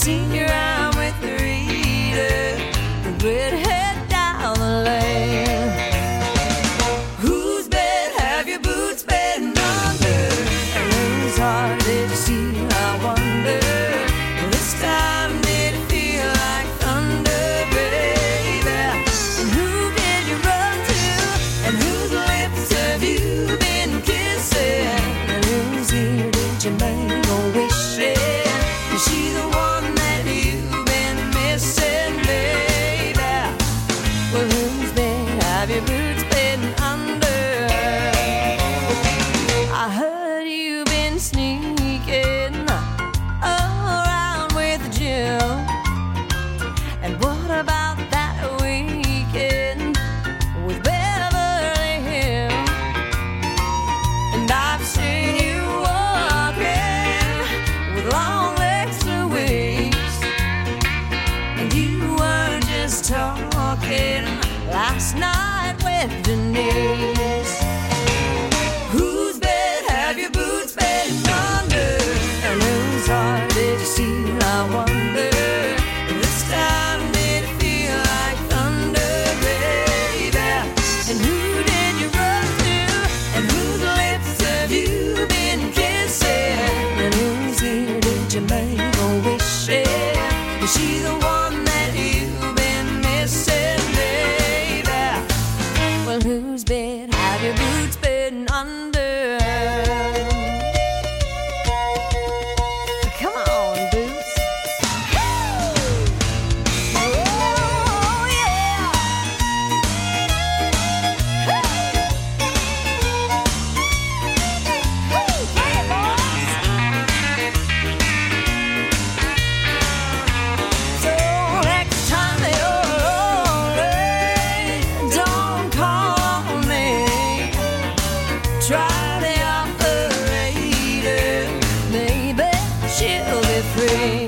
seen you around with the reader, the redhead down the lane. Whose bed have your boots been under? And whose heart did you steal, I wonder? This time did it feel like thunder, baby? And who did you run to? And whose lips have you been kissing? And whose ear did you make a wish in? Is she the one that you've been missing, baby? Well, whose bed have your boots been under? I heard you've been sneaking around with Jim. And what about that weekend with Beverly Hills? And I've seen you walking with long legs to waist. And you were just talking last night with Denise. Whose bed have your boots been under? And whose heart did you steal, I wonder? This time did it feel like thunder, baby? And who did you run to? And whose lips have you been kissing? And whose ear did you make a wish in? Is she the one that you've been missing, baby? Well, whose bed have your boots been under? Come on, Boots. Oh, yeah. Hey, boys. So next time you're lonely, don't call me. Try the operator, maybe she'll be free.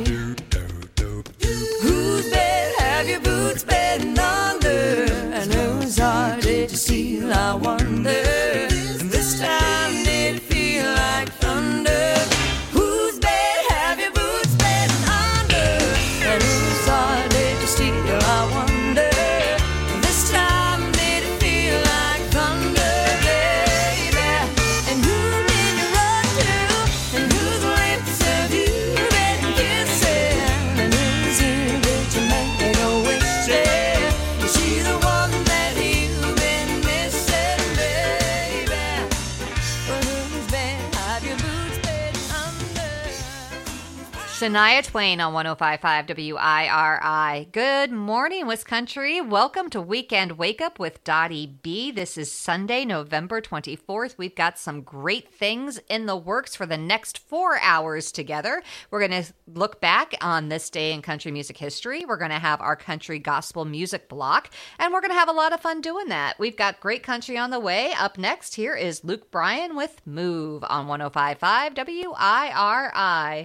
Whose bed have your boots been under? And whose heart did you steal, I wonder? This time did it feel like thunder? Whose bed have your boots been under? And whose heart did you steal, I wonder? This time did it feel like thunder, baby? And who did you run to? And whose lips have you been kissing? And whose ear did you make a wish in? Is she the one that you've been missing, baby? Well, whose bed have your boots been under? Shania Twain on 105.5 WIRI. Good morning, West Country. Welcome to Weekend Wake Up with Dottie B. This is Sunday, November 24th. We've got some great things in the works for the next 4 hours together. We're going to look back on this day in country music history. We're going to have our country gospel music block, and we're going to have a lot of fun doing that. We've got great country on the way. Up next, here is Luke Bryan with Move on 105.5 WIRI.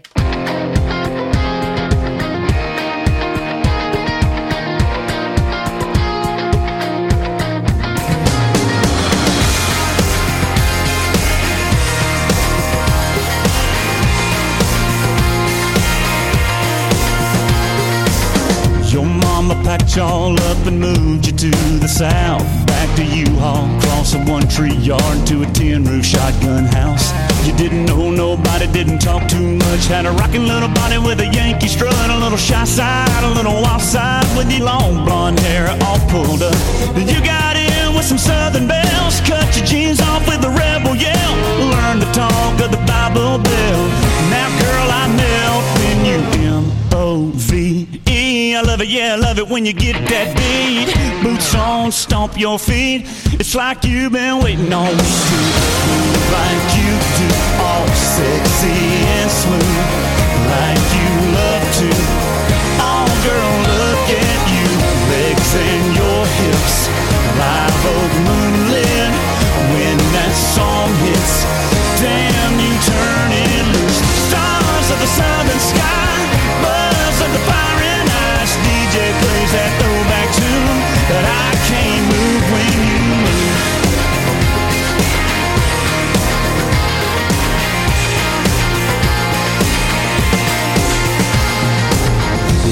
Your mama packed y'all up and moved you to the south. Back to U-Haul, across a one-tree yard to a tin-roof shotgun house. You didn't know nobody, didn't talk too much. Had a rockin' little body with a Yankee strut, a little shy side, a little wild side, with your long blonde hair all pulled up. You got in with some southern bells, cut your jeans off with a rebel yell. Learn to talk of the Bible Belt. Now, girl, I melt when you M-O-V-E. I love it, yeah, I love it when you get that beat. Boots on, stomp your feet. It's like you've been waiting all week to move like you do, all sexy and smooth, like you love to. Oh, girl, look at you, legs and your hips, live oak moonlit. When that song hits, damn, you turn it loose. Stars of the southern sky, buzz of the fire and ice. DJ plays that throwback tune that I can't move when you move.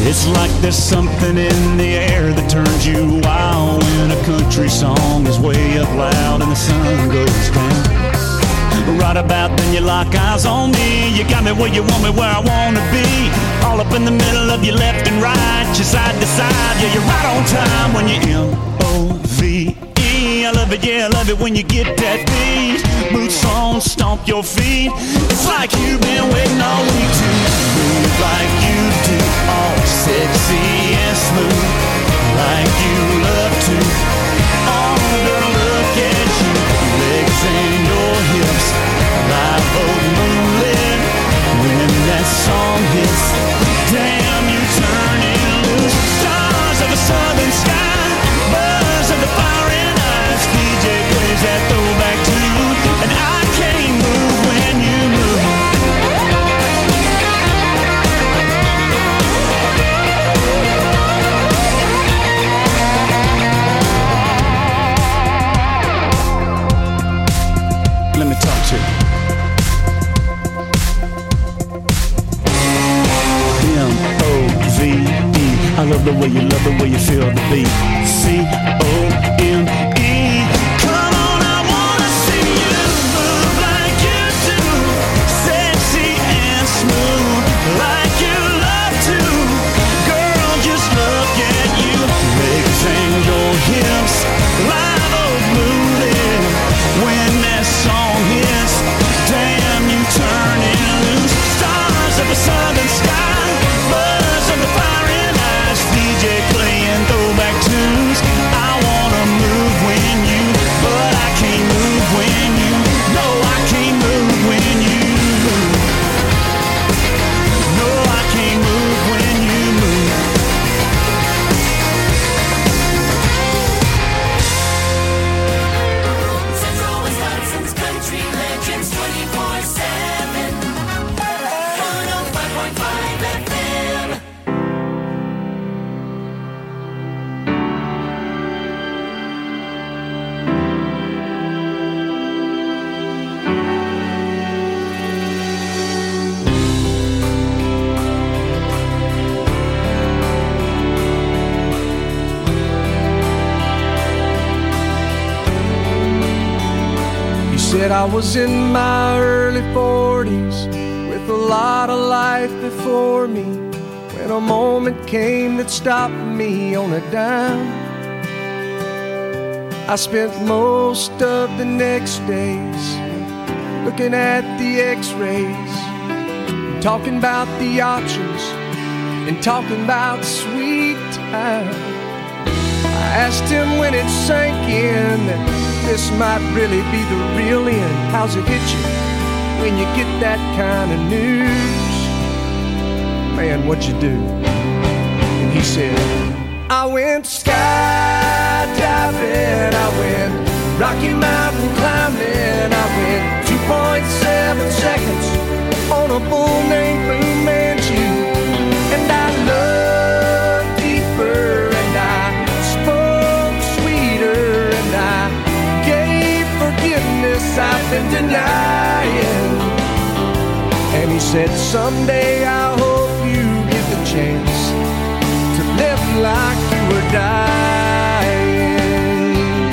It's like there's something in the air that turns you wild when a country song is way up loud and the sun goes down. Right about then you lock eyes on me. You got me where you want me, where I want to be. All up in the middle of your left and right, your side to side. Yeah, you're right on time when you're M-O-V-E. I love it, yeah, I love it when you get that beat. Boots on, stomp your feet. It's like you've been waiting all week to move like you do. All sexy and smooth, like you love to. Oh, girl, look at you. Legs and your hips, live old moonlit. When that song hits, damn, you turning loose. Stars of a southern sky, buzz of the fire in eyes. DJ plays that throwback tune, and I can't move when you move. Let me talk to you. M-O-V-E. I love the way you feel the beat. C-O-M-E. Come on, I wanna see you move like you do. Sexy and smooth, like you love to. Girl, just look at you. Legs and your hips, live old moonlit. When that song hits, damn, you turning loose. Stars of a southern sky, buzz of the fire in eyes. DJ playing throwback tunes. I wanna move when you, but I can't move when you. No, I can't move when you move. No, I can't move when you move. Central Wisconsin's country legends 24/7. 105.5 FM. He said I was in my early 40s with a lot of life before me, when a moment came that stopped me on a dime. I spent most of the next days looking at the x-rays, talking about the options and talking about sweet time. I asked him when it sank in that this might really be the real end. How's it hit you when you get that kind of news? Man, what'd you do? And he said, I went skydiving, I went Rocky Mountain climbing, I went 2.7 seconds on a bull named Fu Manchu. And I loved deeper, and I spoke sweeter, and I gave forgiveness I've been denying. And he said, someday I hope you get the chance to live like you were dying.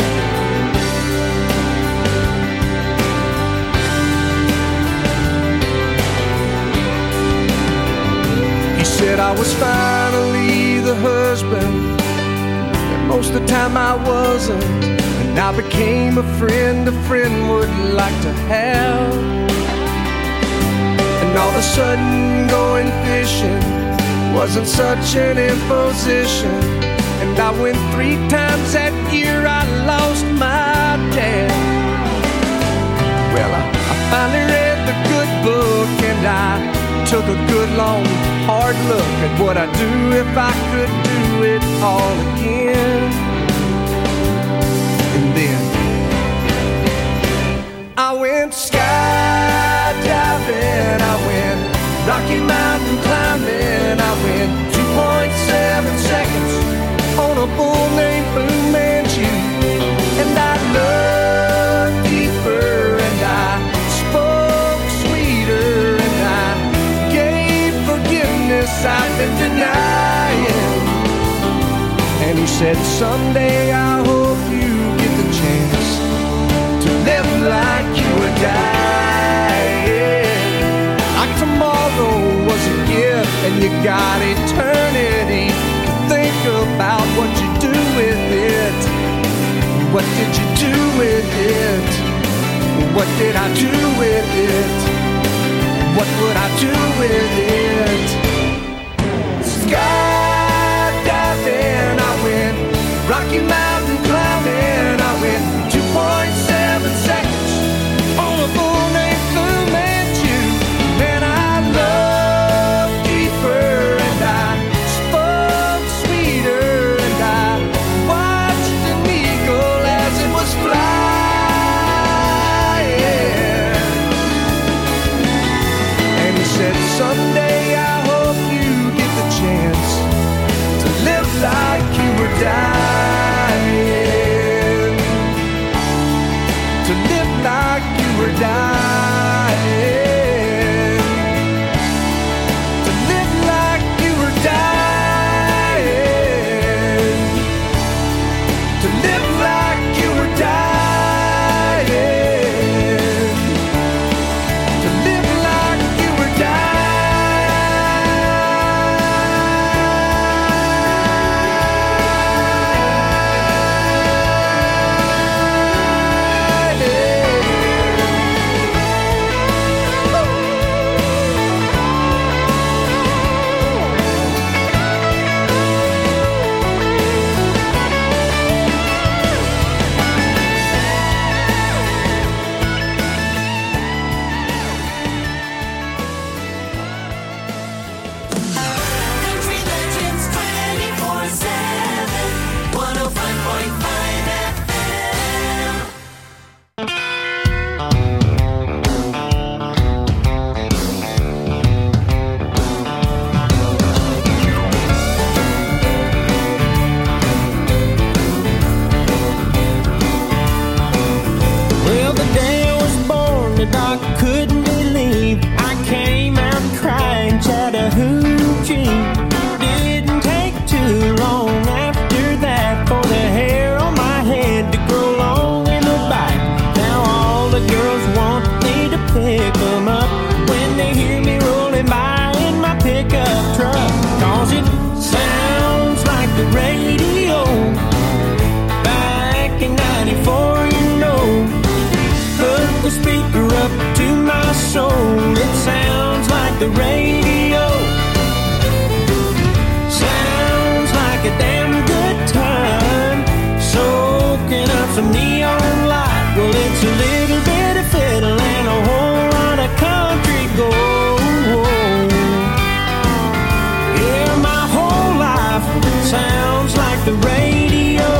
He said I was finally the husband that most of the time I wasn't, and I became a friend would like to have. And all of a sudden going fishing wasn't such an imposition. And I went 3 times that year, I lost my dad. Well, I finally read the good book, and I took a good long hard look at what I'd do if I could do it all again. And then I went skydiving, I went Rocky Mountain climbing, I went 2.7 seconds on a bull named Fu Manchu. And I loved deeper, and I spoke sweeter, and I gave forgiveness I've been denied. said, someday I hope you get the chance to live like you were dying. Like tomorrow was a gift and you got eternity to think about what you do with it. What did you do with it? What did I do with it? What would I do with it? Skydiving, I went Rocky Mountain climbing. I went 2.7 seconds on a bull named Fu Manchu. Man, I loved deeper and I spoke sweeter and I watched an eagle as it was flying. And he said, someday I hope you get the chance to live like you were dying. To live like you were dying. To live like you were dying. To live like you were dying. To live like you were Country legends 24/7. 105.5 FM. Well, the day I was born, the doc couldn't believe I came out crying Chattahoochee. Didn't take too long after that for the hair on my head to grow long in the back. Now all the girls want me to pick them up when they hear me rolling by in my pickup truck. 'Cause it sounds like the radio back in 94, you know. Hook the speaker up to my soul. It sounds like the radio. Sounds like a damn good time. Soaking up some neon light. Well, it's a little bit of fiddle and a whole lot of country gold. Yeah, my whole life sounds like the radio.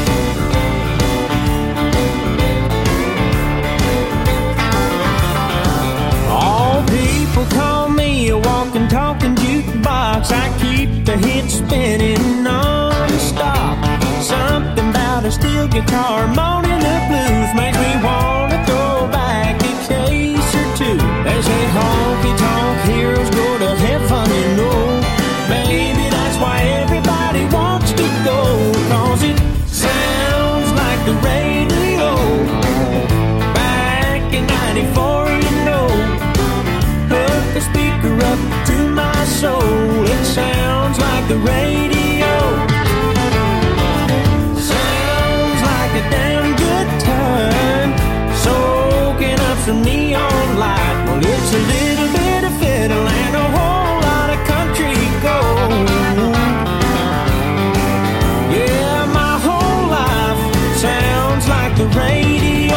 All people call me a walking, talking jukebox. I keep the hits spinning non-stop. Something about a steel guitar moaning the blues makes me want to throw back a case or two. They say honky-tonk heroes go to heaven, you know. Maybe that's why everybody wants to go. 'Cause it sounds like the radio back in 94, you know. Hook the speaker up to my soul. It sounds like the radio. Sounds like a damn good time. Soaking up some neon light. Well, it's a little bit of fiddle and a whole lot of country gold. Yeah, my whole life sounds like the radio.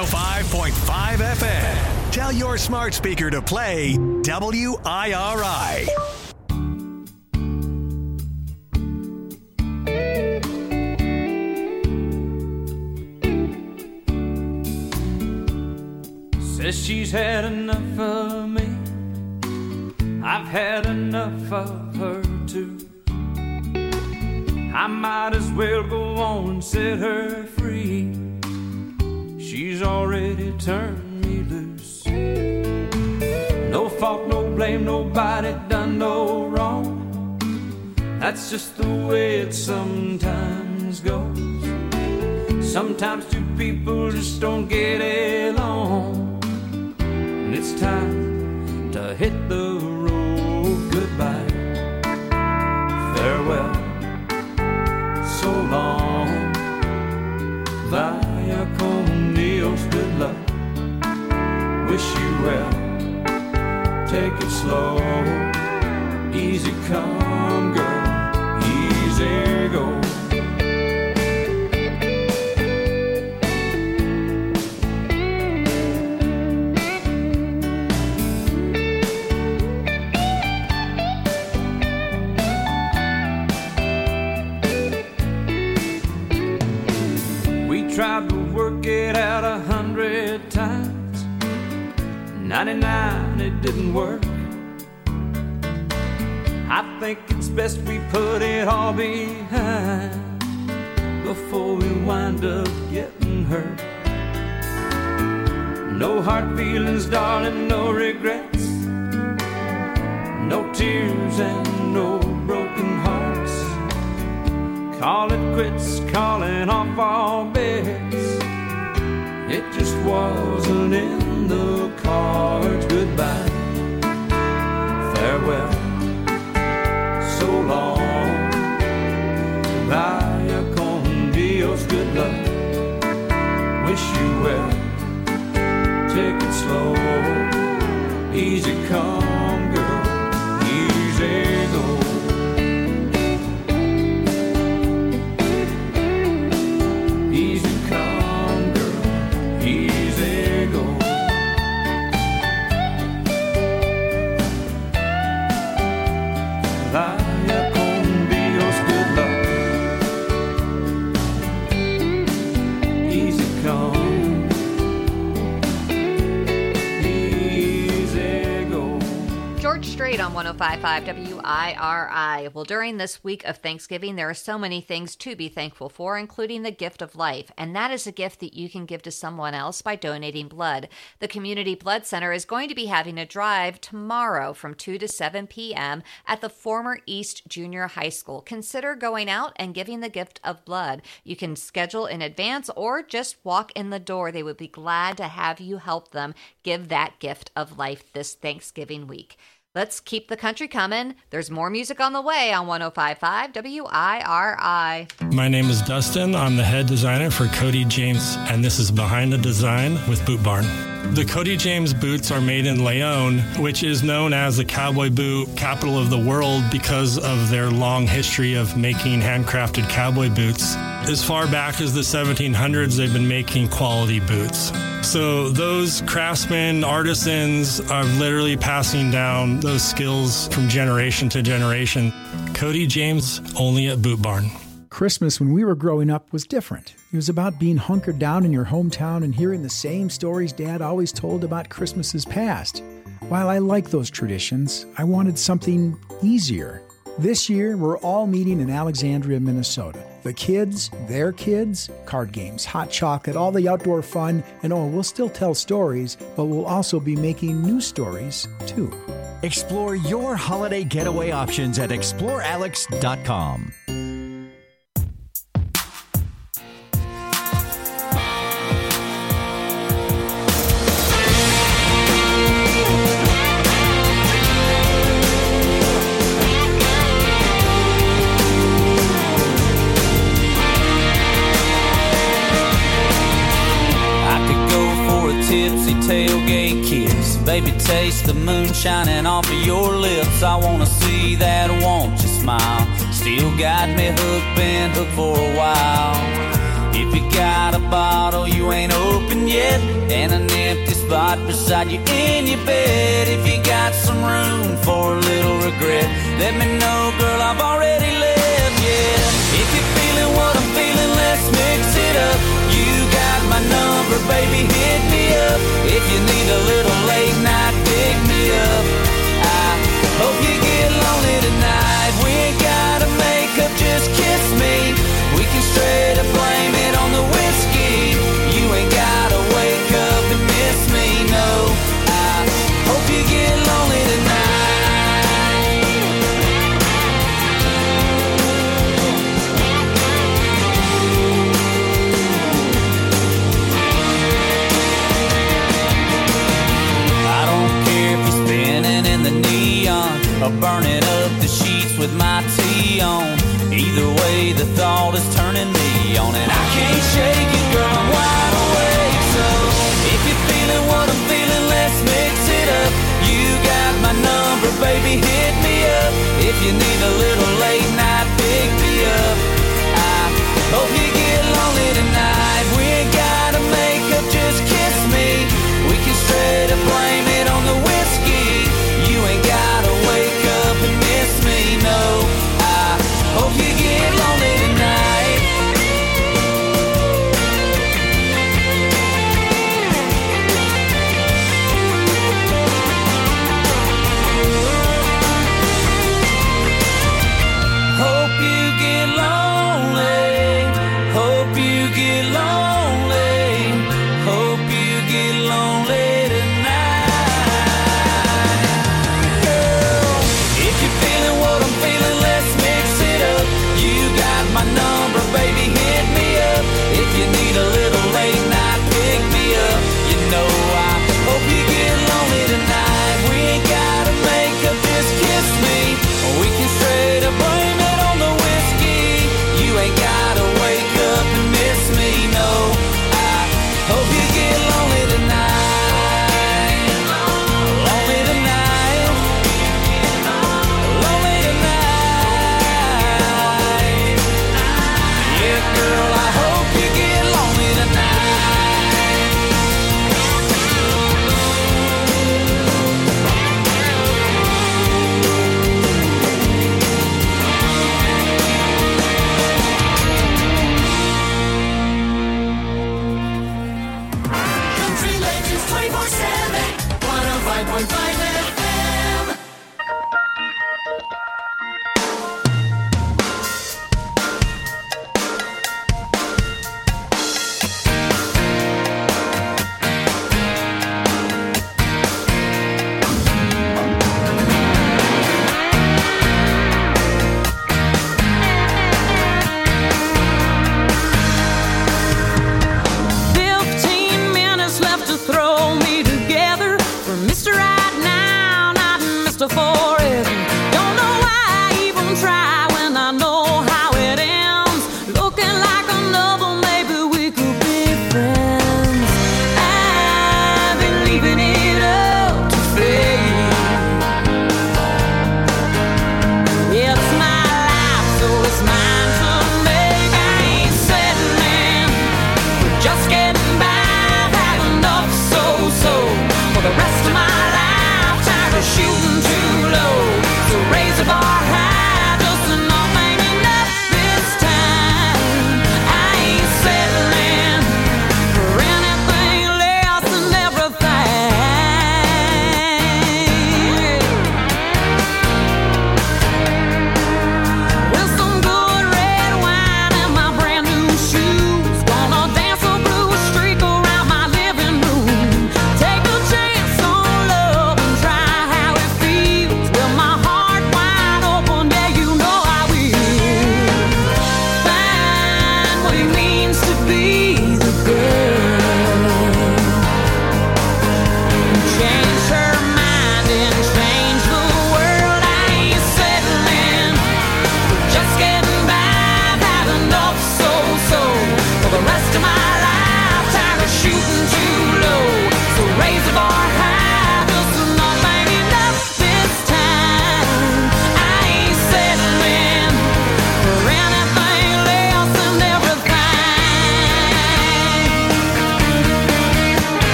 105.5 FM. Tell your smart speaker to play WIRI. Says she's had enough of me. I've had enough of her too. I might as well go on and set her free. She's already turned me loose. No fault, no blame, nobody done no wrong. That's just the way it sometimes goes. Sometimes two people just don't get along. And it's time to hit the road. Goodbye, farewell, so long. Vaya con Dios, good luck. Wish you well. Take it slow. Easy come, girl. Easy go. Tried to work it out 100 times. 99, it didn't work. I think it's best we put it all behind before we wind up getting hurt. No hard feelings, darling, no regrets. No tears and no broken hearts. Call it quits, calling off all bets. It just wasn't in the cards. Goodbye, farewell, so long. Vaya con Dios, good luck. Wish you well. Take it slow. Easy come, girl. Easy go. On 105.5 WIRI. Well, during this week of Thanksgiving, there are so many things to be thankful for, including the gift of life. And that is a gift that you can give to someone else by donating blood. The Community Blood Center is going to be having a drive tomorrow from 2 to 7 p.m. at the former East Junior High School. Consider going out and giving the gift of blood. You can schedule in advance or just walk in the door. They would be glad to have you help them give that gift of life this Thanksgiving week. Let's keep the country coming. There's more music on the way on 105.5 WIRI. My name is Dustin. I'm the head designer for Cody James, and this is Behind the Design with Boot Barn. The Cody James boots are made in Leon, which is known as the cowboy boot capital of the world because of their long history of making handcrafted cowboy boots. As far back as the 1700s, they've been making quality boots. So those craftsmen, artisans are literally passing down those skills from generation to generation. Cody James, only at Boot Barn. Christmas when we were growing up was different. It was about being hunkered down in your hometown and hearing the same stories Dad always told about Christmases past. While I like those traditions, I wanted something easier. This year, we're all meeting in Alexandria, Minnesota. The kids, their kids, card games, hot chocolate, all the outdoor fun, and we'll still tell stories, but we'll also be making new stories, too. Explore your holiday getaway options at explorealex.com. Tipsy tailgate kiss. Baby, taste the moon shining off of your lips. I wanna see that, won't you smile? Still got me hooked, been hooked for a while. If you got a bottle you ain't open yet, and an empty spot beside you in your bed, if you got some room for a little regret, let me know, girl, I've already left, yeah. If you're feeling what I'm feeling, let's mix it up. You got my number, baby, hit me up. If you need a little late night, pick me up. I hope you get lonely tonight. We ain't gotta make up, just kiss me. We can straight up blame it on the whiskey. You ain't gotta wake up and miss me, no. I hope you get lonely tonight. I don't care if you're spinning in the neon or burning up the sheets with my tea on. Either way, the thought is turning me on, and I can't shake it, girl, I'm wide awake. So if you're feeling what I'm feeling, let's mix it up. You got my number, baby, hit me up. If you need a little late night, pick me up. I hope you get lonely tonight. We ain't gotta make up, just kiss me. We can straight up blame it on the whiskey. You ain't gotta wake up and miss me, no. I hope you get lonely tonight. Hope you get lonely. Hope you get lonely. Hope you get lonely tonight. Girl, if you're feeling what I'm feeling, let's mix it up. You got my number, baby, hit me up. If you need a little late night, pick me up. You know I hope you get lonely tonight. We ain't gotta make up, just kiss me. We can straight up blame it on the whiskey. You ain't gotta wake up and miss me, no. I hope you get lonely tonight. Lonely tonight. Lonely tonight. Yeah, girl, I hope you get lonely tonight. Country Legends 24/7, 105.5 FM. Minutes left to throw me together for Mr. Right Now.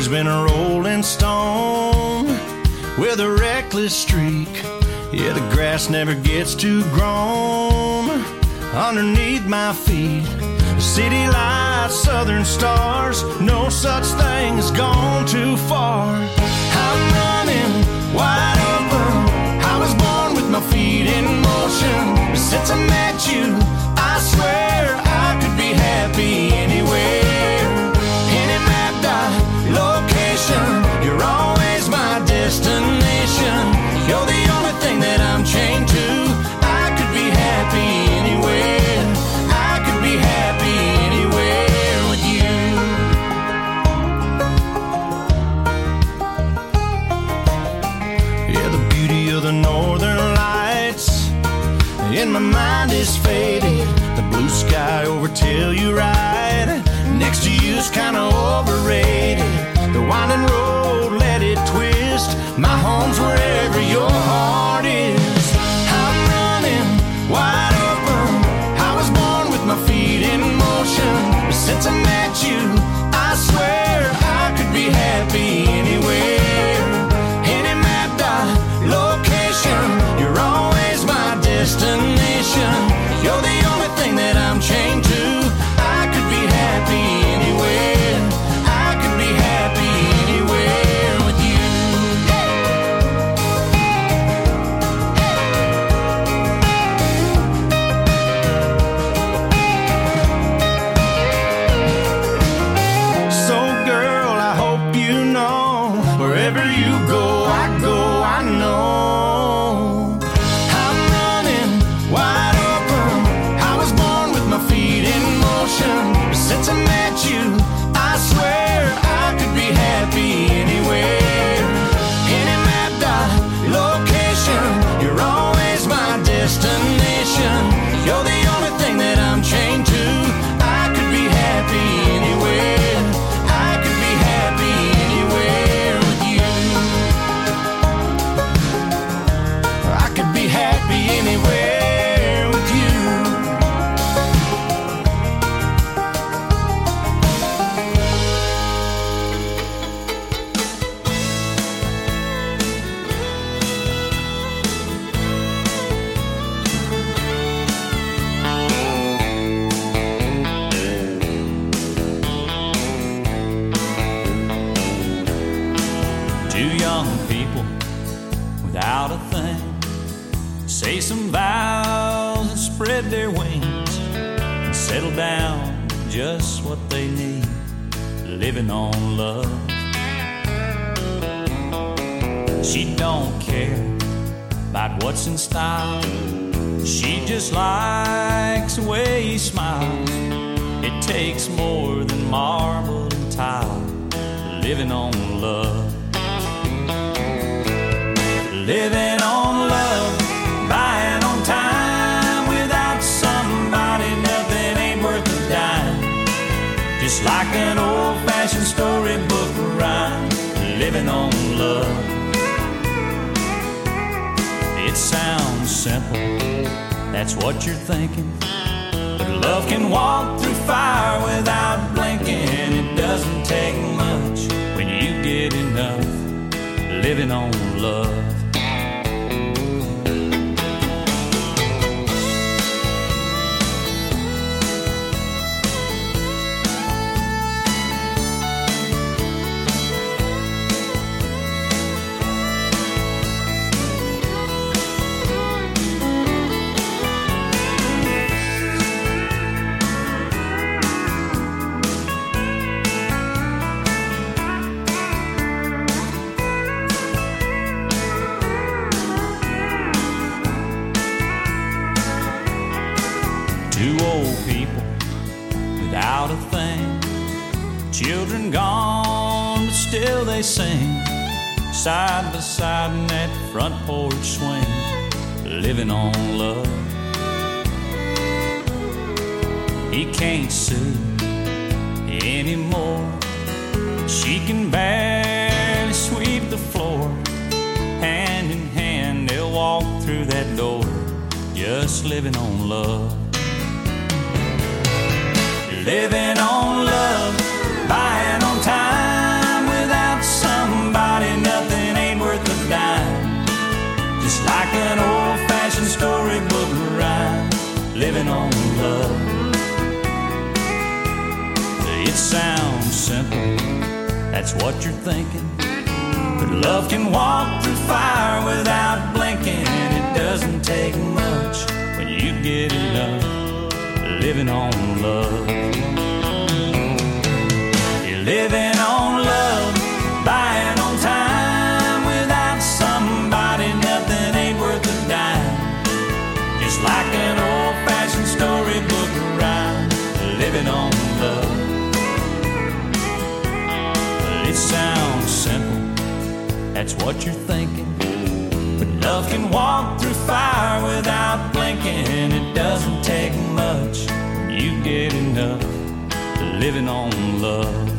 always been a rolling stone with a reckless streak. Yeah, the grass never gets too grown underneath my feet. City lights, southern stars, no such thing as gone too far. I'm running wide open. I was born with my feet in motion. Since I met you, I swear I could be happy anywhere. Any mapped out location, you're always my destination. You're the only thing that I'm chained to. I could be happy anywhere. I could be happy anywhere with you. Yeah, the beauty of the northern lights in my mind is faded. The blue sky over Telluride next to you's kinda overrated. The winding road, let it twist. My home's wherever your heart is. I'm running wide open. I was born with my feet in motion. Since I met you, I swear I could be happy anywhere. Any mapped out location, you're always my destination. You're the only thing that I'm chained to. I could be happy anywhere. I could be happy anywhere with you. So girl, I hope you know, wherever you go, I know. I'm running wide open. I was born with my feet in motion. Since I met you, I swear I could be happy anywhere. Any mapped out location, you're always my destination. You're the only thing that I'm chained to. I could be happy anywhere. I could be happy anywhere with you. I could be happy anywhere with you. Two young people without a thing say some vows and spread their wings and settle down with just what they need, living on love. She don't care about what's in style. She just likes the way he smiles. It takes more than marble and tile, living on love. Living on love, buying on time. Without somebody, nothing ain't worth a dime. Just like an old-fashioned storybook rhyme, living on love. It sounds simple, that's what you're thinking. But love can walk through fire without blinking. It doesn't take much when you get enough, living on love. Two old people without a thing, children gone, but still they sing, side by side in that front porch swing, living on love. He can't sue anymore. She can barely sweep the floor. Hand in hand they'll walk through that door, just living on love. Living on love, buying on time. Without living on love. It sounds simple, that's what you're thinking. But love can walk through fire without blinking. It doesn't take much when you get enough living on love. You're living on love, buying on time. Without somebody, nothing ain't worth a dime. Just like an old-fashioned storybook rhyme, living on love. It sounds simple, that's what you're thinking. But love can walk through fire without blinking. It doesn't take much when you get enough living on love.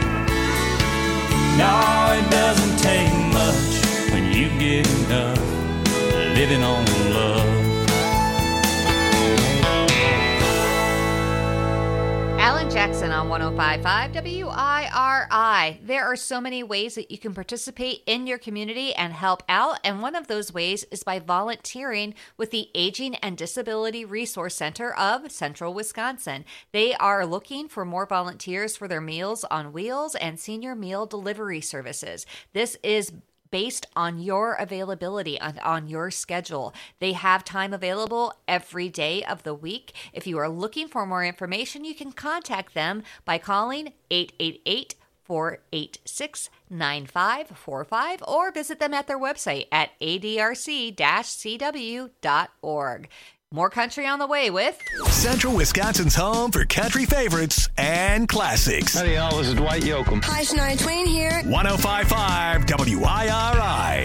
No, it doesn't take much when you get enough living on love. Alan Jackson on 105.5 WIRI. There are so many ways that you can participate in your community and help out, and one of those ways is by volunteering with the Aging and Disability Resource Center of Central Wisconsin. They are looking for more volunteers for their Meals on Wheels and senior meal delivery services. This is based on your availability, on your schedule. They have time available every day of the week. If you are looking for more information, you can contact them by calling 888-486-9545 or visit them at their website at adrc-cw.org. More country on the way with Central Wisconsin's home for country favorites and classics. Howdy, y'all. This is Dwight Yoakam. Hi, Shania Twain here. 105.5 WIRI.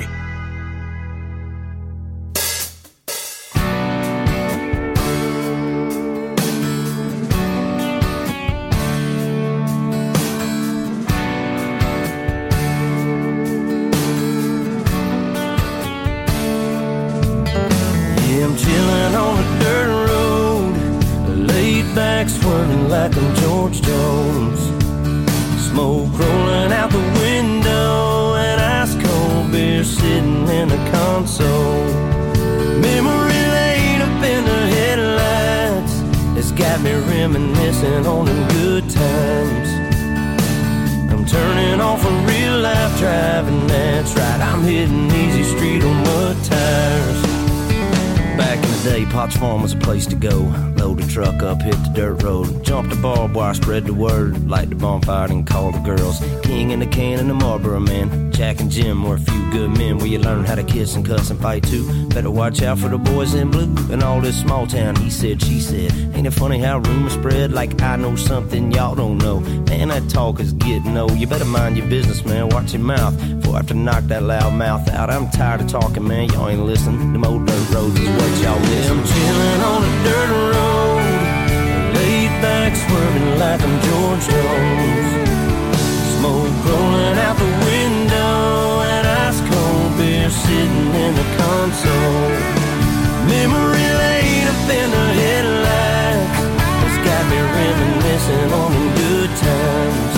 I'm chilling on a dirt road, laid back swerving like I'm George Jones. Smoke rolling out the window and ice cold beer sitting in the console. Memory laid up in the headlights, it's got me reminiscing on them good times. I'm turning off a real life driving, that's right, I'm hitting easy street on mud tires. Back in the day, Potts Farm was a place to go. Load a truck up, hit the dirt road. Jump the barbed wire, spread the word. Light the bonfire and call the girls. King in the can and the Marlboro man. Jack and Jim were a few good men where you learn how to kiss and cuss and fight too. Better watch out for the boys in blue and all this small town. He said, she said. Ain't it funny how rumors spread like I know something y'all don't know? Man, that talk is getting old. You better mind your business, man. Watch your mouth before I have to knock that loud mouth out. I'm tired of talking, man. Y'all ain't listening. Them old dirt roads is what y'all miss. I'm chilling on a dirt road, laid back swerving like I'm George Jones. Smoke rolling out the window and ice cold beer sitting in the console. Memory laid up in the headlights, it's got me reminiscing on them good times.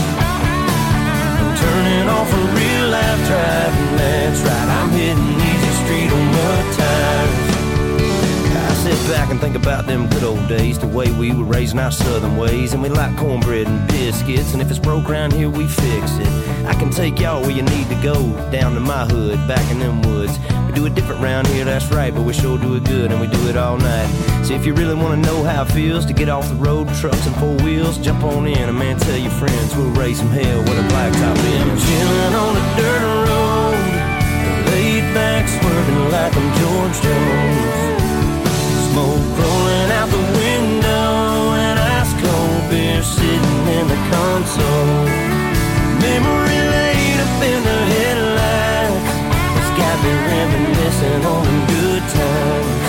I'm turning off a real life driving, that's right, I'm hitting easy street on mud tires. I sit back and think about them good old days, the way we were raising our southern ways, and we like cornbread and biscuits, and if it's broke around here, we fix it. I can take y'all where you need to go, down to my hood, back in them woods. We do it different round here, that's right, but we sure do it good, and we do it all night. So if you really want to know how it feels to get off the road, trucks and four wheels, jump on in, and man, tell your friends we'll raise some hell with a blacktop in. I'm chilling on a dirt road, laid back swerving like I'm George Jones. Smoke rolling out the window and ice cold beer sitting in the console. Memory laid up in the headlights, it's got me reminiscing on them good times.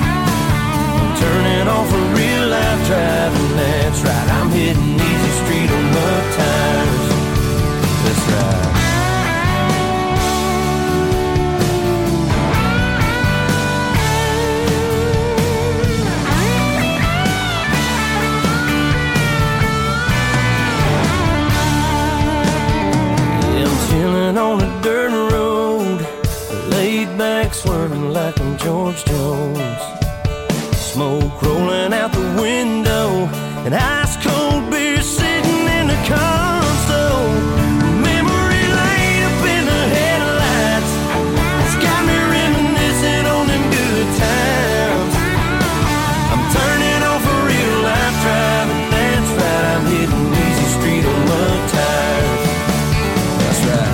I'm turning off a real life driving, that's right, I'm hitting easy street on mud tires. That's right. On a dirt road, laid back swerving like I'm George Jones. smoke rolling out the window, and ice cold beer sitting in the console. Memory lane up in the headlights, it's got me reminiscing on them good times. I'm turning off a real life driving, that's right, I'm hitting easy street on mud tires. That's right.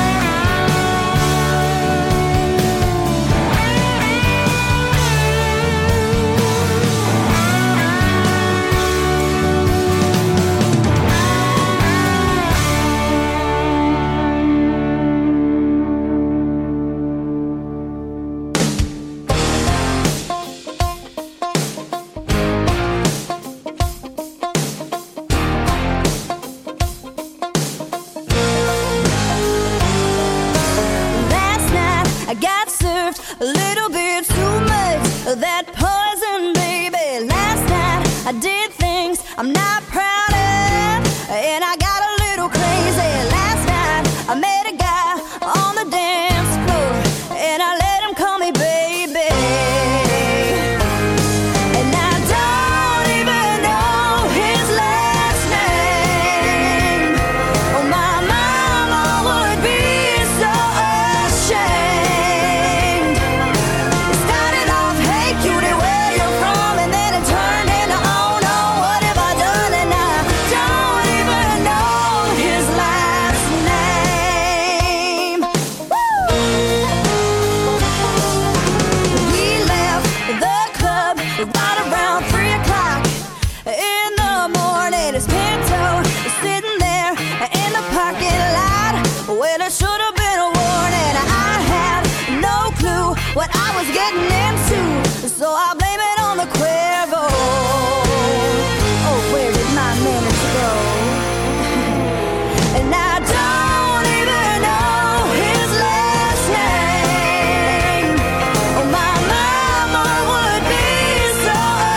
Last night I got served a little bit too much of that poison, baby. Last night I did things I'm not proud of, and I got a little crazy. Last night I met a guy on the dance floor, and I let him call me baby. And I don't even know his last name. Oh, my mama would be so ashamed. It started off, hey cutie, where you from? And then it turned into, oh no, what have I done? And I don't even know his last name. Woo! We left the club right around 3 o'clock in the morning. His Pinto is sitting there in the parking lot. Well, it should have been a warning. I had no clue what I was getting into, so I blame it on the Cuervo. Oh, where did my minutes go? And I don't even know his last name. Oh, my mama would be so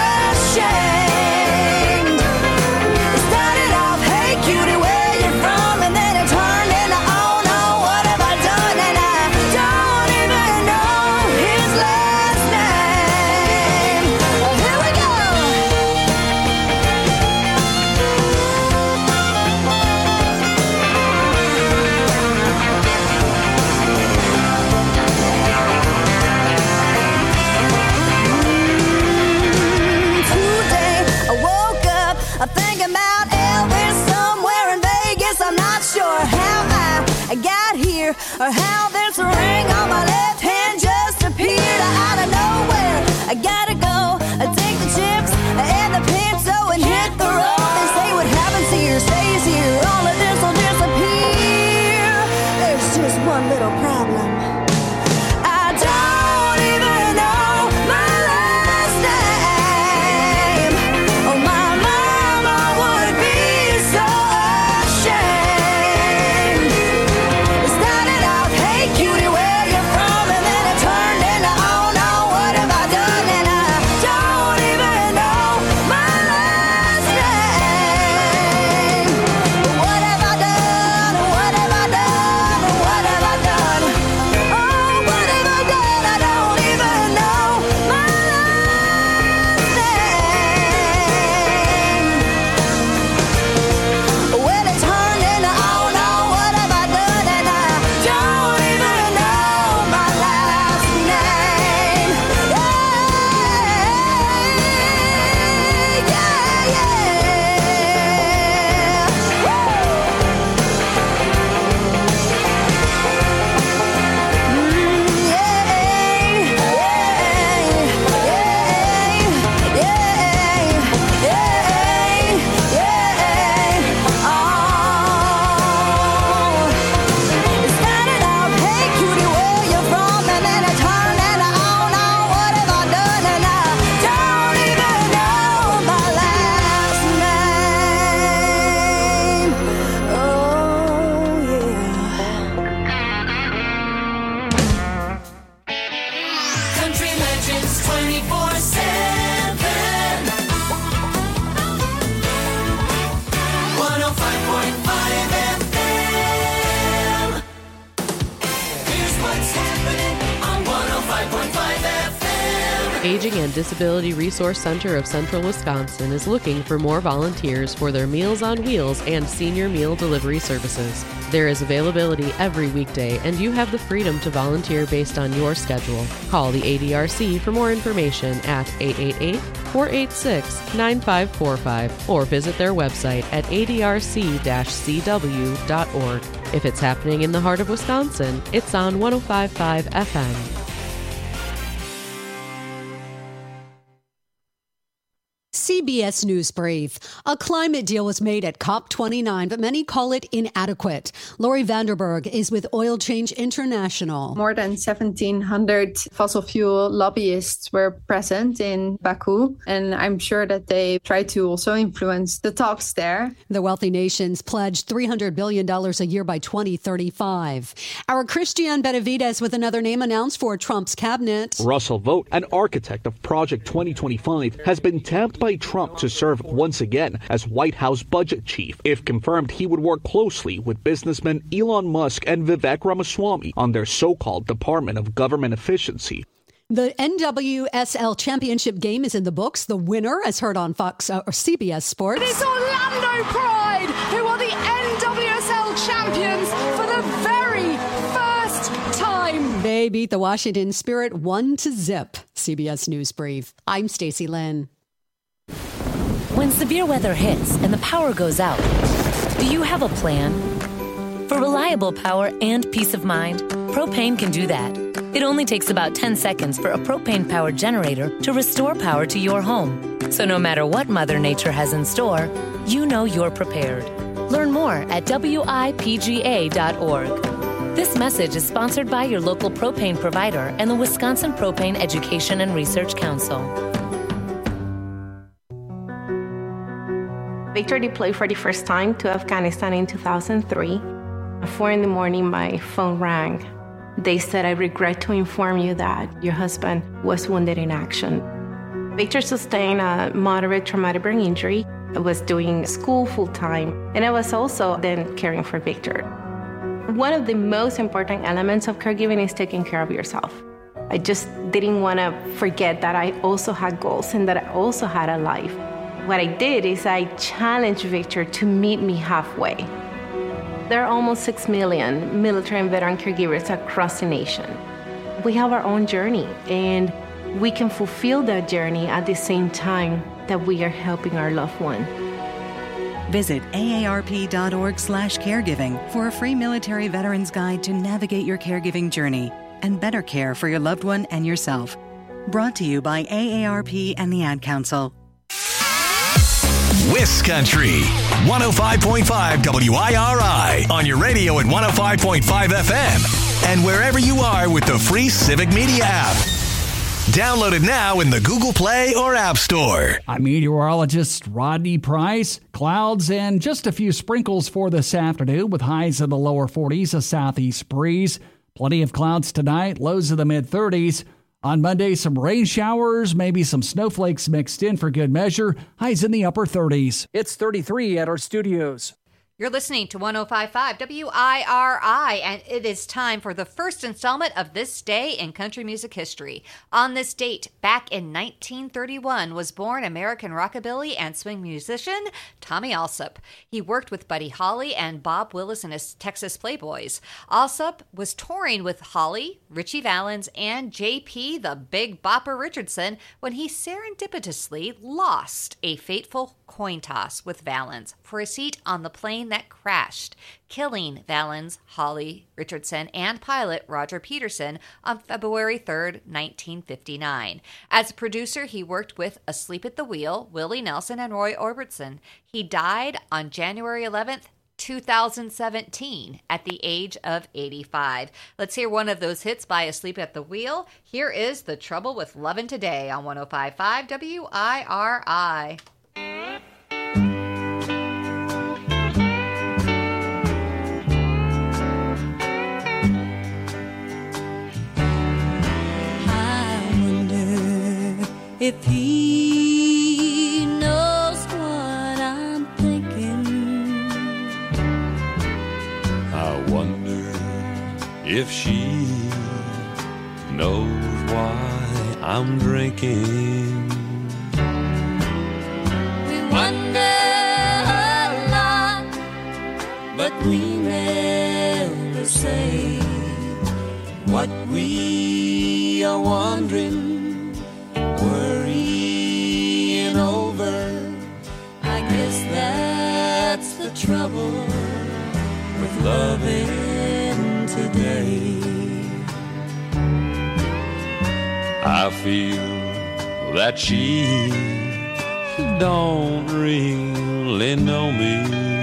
ashamed. It started off, hey cutie, where you from? And then it turned into, oh no, what have I done? And I don't even know his last name. Aging and Disability Resource Center of Central Wisconsin is looking for more volunteers for their Meals on Wheels and senior meal delivery services. There is availability every weekday, and you have the freedom to volunteer based on your schedule. Call the ADRC for more information at 888-486-9545 or visit their website at adrc-cw.org. If it's happening in the heart of Wisconsin, it's on 105.5 FM. CBS News Brief. A climate deal was made at COP29, but many call it inadequate. Lori Vanderberg is with Oil Change International. More than 1,700 fossil fuel lobbyists were present in Baku, and I'm sure that they try to also influence the talks there. The wealthy nations pledged $300 billion a year by 2035. Our Christian Benavides with another name announced for Trump's cabinet. Russell Vought, an architect of Project 2025, has been tapped by Trump to serve once again as White House budget chief. If confirmed, he would work closely with businessmen Elon Musk and Vivek Ramaswamy on their so-called Department of Government Efficiency. The NWSL championship game is in the books. The winner, as heard on Fox or CBS Sports. It's Orlando Pride, who are the NWSL champions for the very first time. They beat the Washington Spirit 1-0. CBS News Brief. I'm Stacey Lynn. When severe weather hits and the power goes out, do you have a plan? For reliable power and peace of mind, propane can do that. It only takes about 10 seconds for a propane-powered generator to restore power to your home. So no matter what Mother Nature has in store, you know you're prepared. Learn more at WIPGA.org. This message is sponsored by your local propane provider and the Wisconsin Propane Education and Research Council. Victor deployed for the first time to Afghanistan in 2003. At 4 a.m, my phone rang. They said, "I regret to inform you that your husband was wounded in action." Victor sustained a moderate traumatic brain injury. I was doing school full-time, and I was also then caring for Victor. One of the most important elements of caregiving is taking care of yourself. I just didn't want to forget that I also had goals and that I also had a life. What I did is I challenged Victor to meet me halfway. There are almost 6 million military and veteran caregivers across the nation. We have our own journey, and we can fulfill that journey at the same time that we are helping our loved one. Visit aarp.org/caregiving for a free military veterans guide to navigate your caregiving journey and better care for your loved one and yourself. Brought to you by AARP and the Ad Council. Wiscountry, 105.5 WIRI on your radio at 105.5 FM and wherever you are with the free Civic Media app. Download it now in the Google Play or App Store. I'm meteorologist Rodney Price. Clouds and just a few sprinkles for this afternoon with highs in the lower 40s, a southeast breeze. Plenty of clouds tonight, lows in the mid-30s. On Monday, some rain showers, maybe some snowflakes mixed in for good measure. Highs in the upper 30s. It's 33 at our studios. You're listening to 105.5 WIRI, and it is time for the first installment of This Day in Country Music History. On this date, back in 1931, was born American rockabilly and swing musician Tommy Allsup. He worked with Buddy Holly and Bob Willis and his Texas Playboys. Allsup was touring with Holly, Ritchie Valens, and J.P. the Big Bopper Richardson when he serendipitously lost a fateful coin toss with Valens for a seat on the plane that crashed, killing Valens, Holly, Richardson, and pilot Roger Peterson on February 3rd, 1959. As a producer, he worked with Asleep at the Wheel, Willie Nelson, and Roy Orbison. He died on January 11th, 2017 at the age of 85. Let's hear one of those hits by Asleep at the Wheel. Here is The Trouble with Lovin' Today on 105.5 WIRI. If he knows what I'm thinking, I wonder if she knows why I'm drinking. We wonder a lot, but we never say what we are wondering, worrying over. I guess that's the trouble with loving today. I feel that she don't really know me.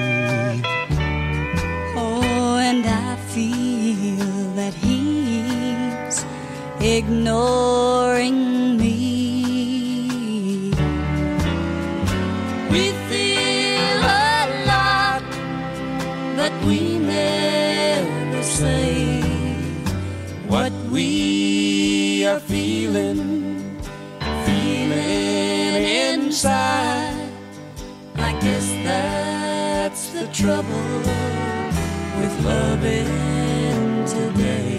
Oh, and I feel that he's ignoring me. We feel a lot, but we never say what we are feeling inside. I guess that's the trouble with loving today.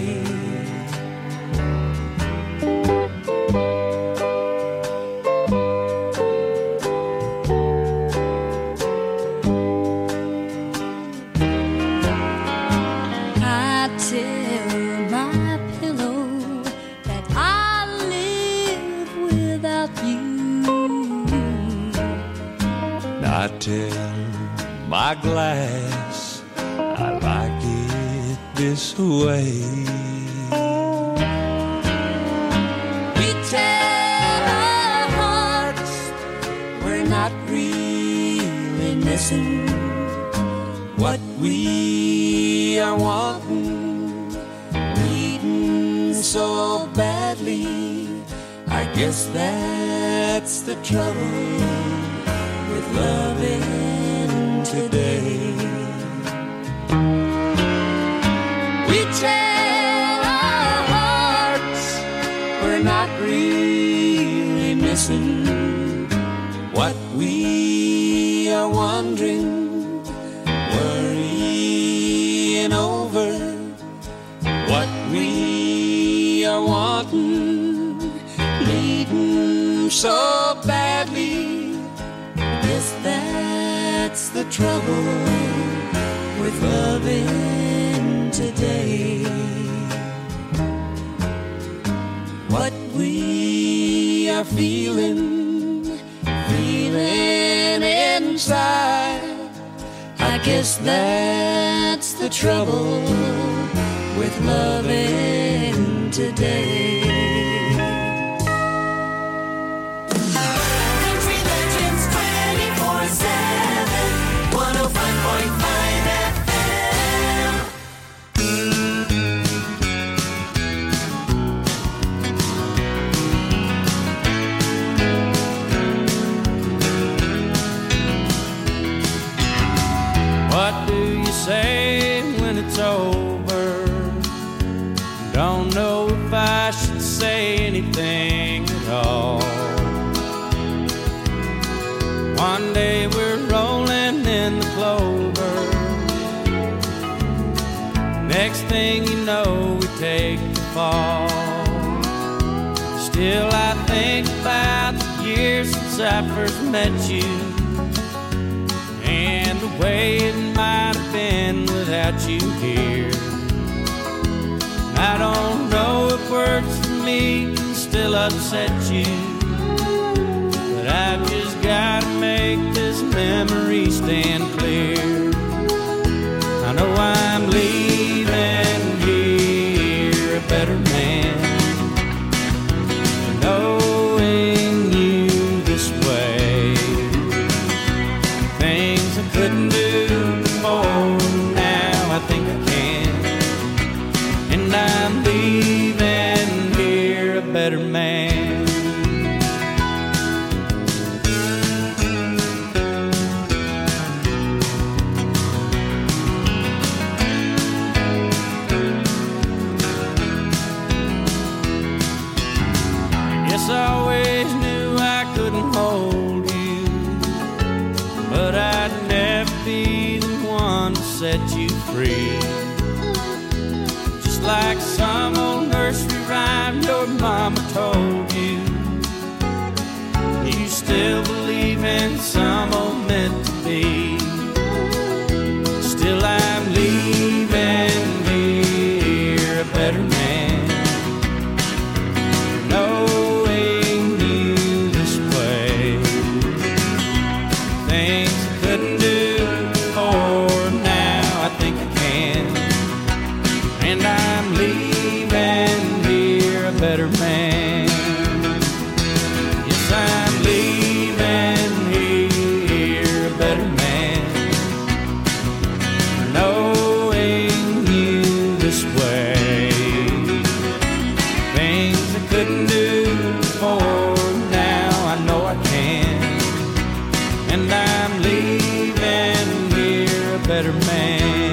I tell my pillow that I live without you. I tell my glass I like it this way. We tell our hearts we're not really missing what we are wanting, needing so badly. I guess that's the trouble with loving today. We tell our hearts we're not really missing what we are wondering, worrying over what we are wanting, needing so badly. Guess that's the trouble with loving today. What we are feeling inside. I guess that's the trouble with loving today. Country Legends 24/7, 105.5 FM. What do you say when it's over? Don't know if I should say anything at all. One day we're rolling in the clover. Next thing you know, we take the fall. Still I think about the years since I first met you, and the way it might have been without you here. I don't know if words for me can still upset you, but I've just gotta make this memory stand clear. I know I'm leaving here a better man, knowing you this way. Things I couldn't do before, now I think I can. And I'm leaving here a better man. Guess I always knew I couldn't hold you, but I'd never be the one to set you free. Just like some old nursery rhyme your mom mama told you. You still believe in some old meant to be. Still I'm leaving here a better man, knowing you this way. Things I couldn't do before, now I think I can. And I'm leaving here a better man. Yes, I'm leaving here a better man, knowing you this way. Things I couldn't do before, now I know I can. And I'm leaving here a better man.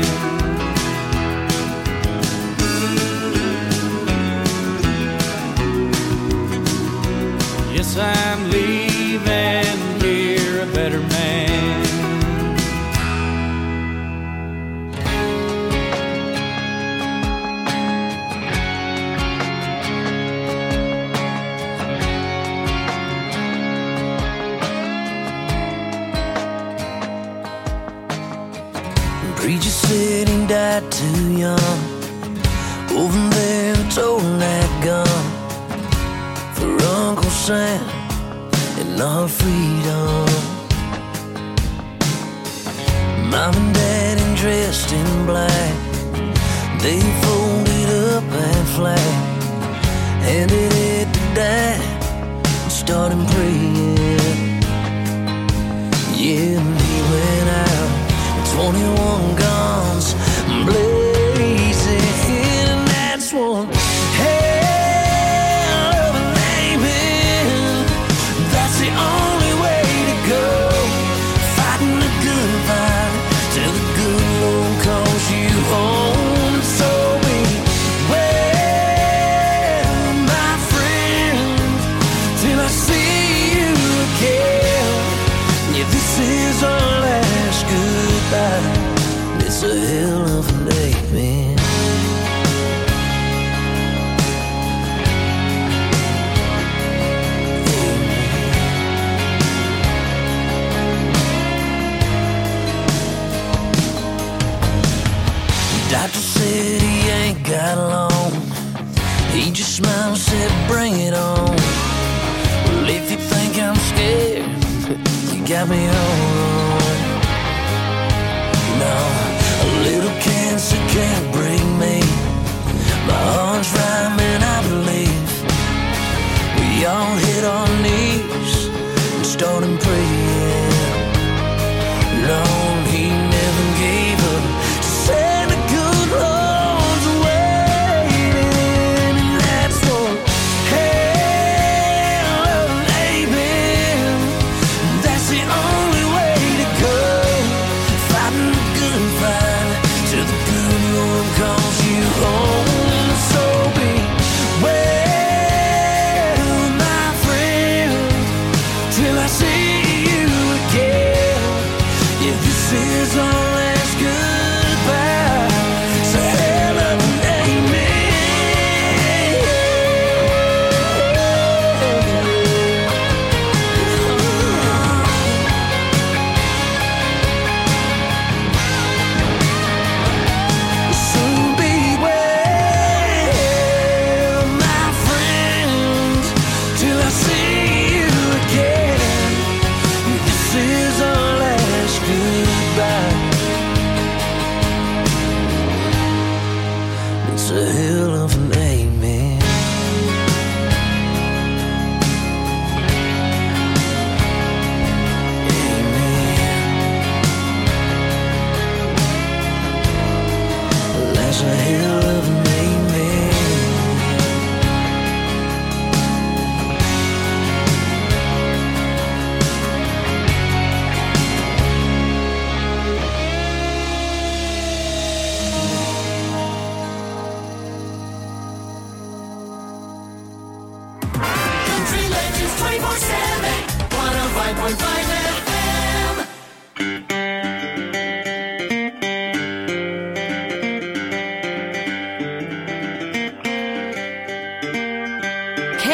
Yes, I'm leaving here a better man. Preacher said he died too young. Over there told that gun for Uncle Sam and our freedom. Mom and Dad dressed in black, they folded up and flat, handed it to Dad and started praying. Yeah, and he went out, 21 guns blazing, and that's one hell of an amen. That's the only way to go, fighting the good fight till the good Lord calls you home. So beware, my friend, till I see you again. Yeah, this is our last goodbye. It's a hell of a day, man. Doctor said he ain't got long. He just smiled and said, bring it on. Well, if you think I'm scared, you got me all wrong. No, a little cancer can't break me. My heart's right, man, I believe. We all hit our knees and started praying. Lord, he never gave up. Said the good Lord's waiting, and that's one hell of an amen. That's the only way to go, fighting the good fight till the good Lord calls you home. So beware, my friend, till I see you again. Yeah, this is our last goodbye. So hell of an So beware, my friend, till I see you again. This is our last goodbye. It's a hell of an amen. Amen. That's a hell of an amen. Country Legends 24/7, 105.5 FM.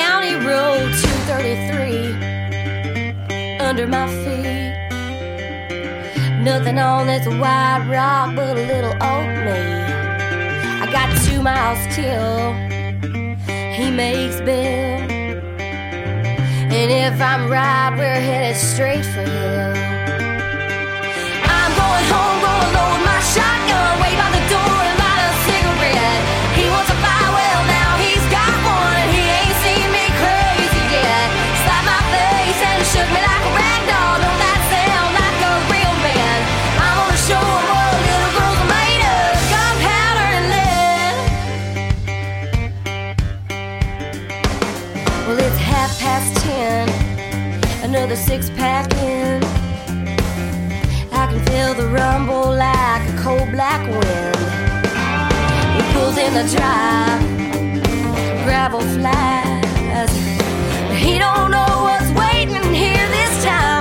County Road 233 under my feet. Nothing on this white rock but a little old me. I got 2 miles till he makes bail. And if I'm right, we're headed straight for hell. I'm going home, gonna load my shotgun, wait by the door and light a cigarette. He wants a fire, well now he's got one, and he ain't seen me crazy yet. Slapped my face and shook me like a rag doll. Don't that sound like a real man? I'm gonna show him what little girls are made of, gunpowder and lead. Well, it's 10:30, another 6-pack in. I can feel the rumble like a cold black wind. He pulls in the drive, gravel flies. He don't know what's waiting here this time.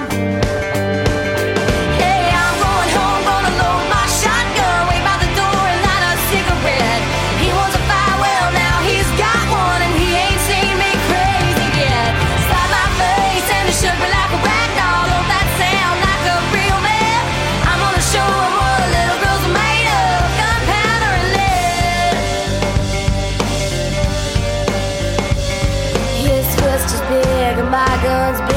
Hey, I'm going home, gonna load my shotgun, wait by the door and light a cigarette. He wants a fire, well now he's got one, and he ain't seen me crazy yet. Slap my face and it shook me like a rag doll. Don't that sound like a real man? I'm gonna show him what little girls are made of, gunpowder and lead. His fist is big and my gun's big.